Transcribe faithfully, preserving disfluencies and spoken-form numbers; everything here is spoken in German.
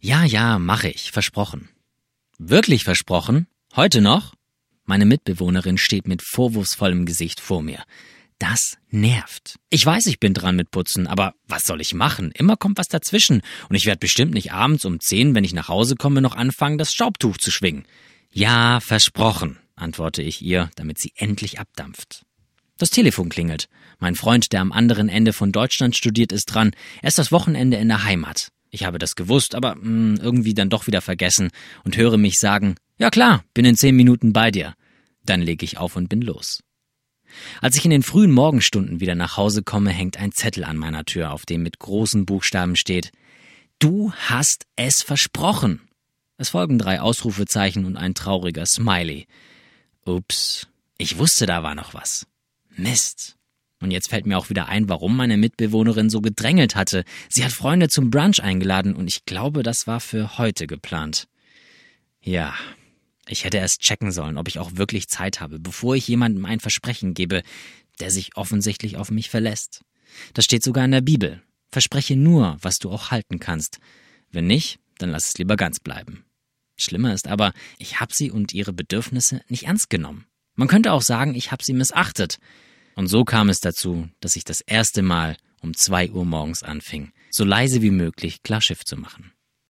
Ja, ja, mache ich, versprochen. Wirklich versprochen? Heute noch? Meine Mitbewohnerin steht mit vorwurfsvollem Gesicht vor mir. Das nervt. Ich weiß, ich bin dran mit Putzen, aber was soll ich machen? Immer kommt was dazwischen und ich werde bestimmt nicht abends um zehn, wenn ich nach Hause komme, noch anfangen, das Staubtuch zu schwingen. Ja, versprochen, antworte ich ihr, damit sie endlich abdampft. Das Telefon klingelt. Mein Freund, der am anderen Ende von Deutschland studiert, ist dran. Er ist das Wochenende in der Heimat. Ich habe das gewusst, aber mh, irgendwie dann doch wieder vergessen und höre mich sagen, ja klar, bin in zehn Minuten bei dir. Dann lege ich auf und bin los. Als ich in den frühen Morgenstunden wieder nach Hause komme, hängt ein Zettel an meiner Tür, auf dem mit großen Buchstaben steht: Du hast es versprochen. Es folgen drei Ausrufezeichen und ein trauriger Smiley. Ups, ich wusste, da war noch was. Mist. Und jetzt fällt mir auch wieder ein, warum meine Mitbewohnerin so gedrängelt hatte. Sie hat Freunde zum Brunch eingeladen und ich glaube, das war für heute geplant. Ja, ich hätte erst checken sollen, ob ich auch wirklich Zeit habe, bevor ich jemandem ein Versprechen gebe, der sich offensichtlich auf mich verlässt. Das steht sogar in der Bibel. Verspreche nur, was du auch halten kannst. Wenn nicht, dann lass es lieber ganz bleiben. Schlimmer ist aber, ich habe sie und ihre Bedürfnisse nicht ernst genommen. Man könnte auch sagen, ich habe sie missachtet. Und so kam es dazu, dass ich das erste Mal um zwei Uhr morgens anfing, so leise wie möglich klar Schiff zu machen.